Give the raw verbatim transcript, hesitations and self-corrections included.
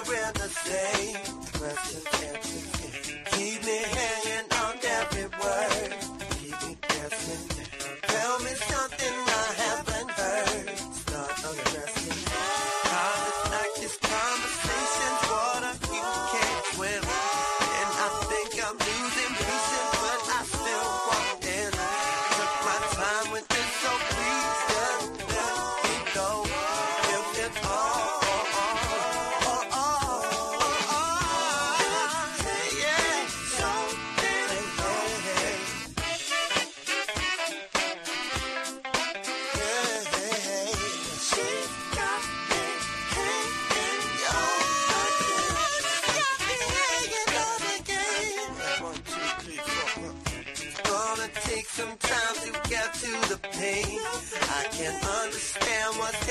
we're the same. Questions, answers, keep me hanging on every word. Keep me guessing. Tell me something I haven't heard. Start undressing. College like this conversation's water you can't swim. And I think I'm losing patience, but I still want in. Took my time with this, so please just let me go. If it's all, all, all, all, all, yeah, so then, hey, hey, she got me hanging on again. One, two, three, four, one. Gonna take some time to get to the pain. I can't understand what's